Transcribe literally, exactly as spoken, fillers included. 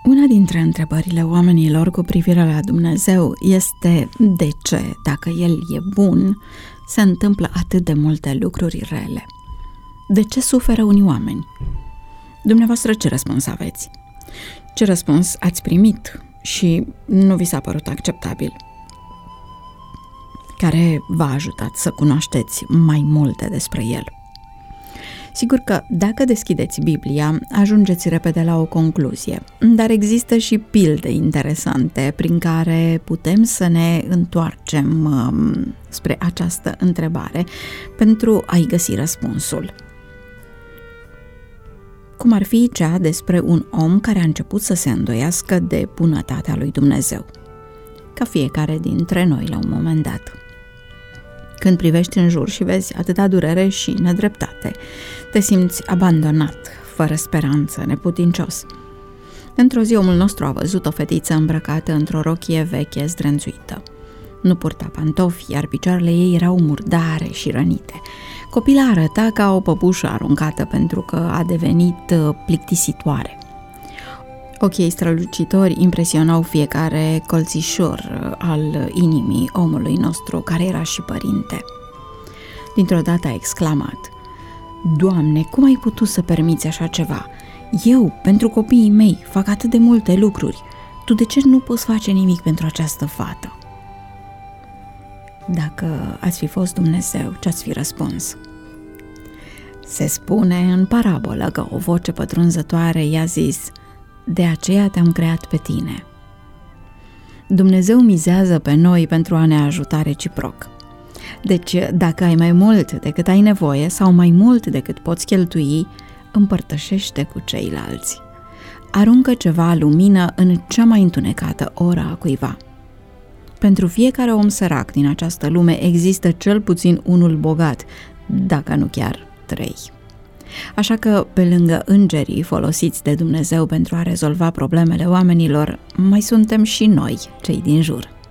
Una dintre întrebările oamenilor cu privire la Dumnezeu este de ce, dacă El e bun, se întâmplă atât de multe lucruri rele. De ce suferă unii oameni? Dumneavoastră ce răspuns aveți? Ce răspuns ați primit și nu vi s-a părut acceptabil? Care v-a ajutat să cunoașteți mai multe despre El? Sigur că dacă deschideți Biblia, ajungeți repede la o concluzie, dar există și pilde interesante prin care putem să ne întoarcem um, spre această întrebare pentru a-i găsi răspunsul. Cum ar fi cea despre un om care a început să se îndoiască de bunătatea lui Dumnezeu, ca fiecare dintre noi la un moment dat. Când privești în jur și vezi atâta durere și nedreptate, te simți abandonat, fără speranță, neputincios. Într-o zi, omul nostru a văzut o fetiță îmbrăcată într-o rochie veche zdrânțuită. Nu purta pantofi, iar picioarele ei erau murdare și rănite. Copila arăta ca o păpușă aruncată pentru că a devenit plictisitoare. Ochii strălucitori impresionau fiecare colțișor al inimii omului nostru, care era și părinte. Dintr-o dată a exclamat: Doamne, cum ai putut să permiți așa ceva? Eu, pentru copiii mei, fac atât de multe lucruri. Tu de ce nu poți face nimic pentru această fată? Dacă ați fi fost Dumnezeu, ce-ați fi răspuns? Se spune în parabolă că o voce pătrunzătoare i-a zis: de aceea te-am creat pe tine. Dumnezeu mizează pe noi pentru a ne ajuta reciproc. Deci, dacă ai mai mult decât ai nevoie sau mai mult decât poți cheltui, împărtășește cu ceilalți. Aruncă ceva lumină în cea mai întunecată oră a cuiva. Pentru fiecare om sărac din această lume există cel puțin unul bogat, dacă nu chiar trei. Așa că, pe lângă îngerii folosiți de Dumnezeu pentru a rezolva problemele oamenilor, mai suntem și noi, cei din jur.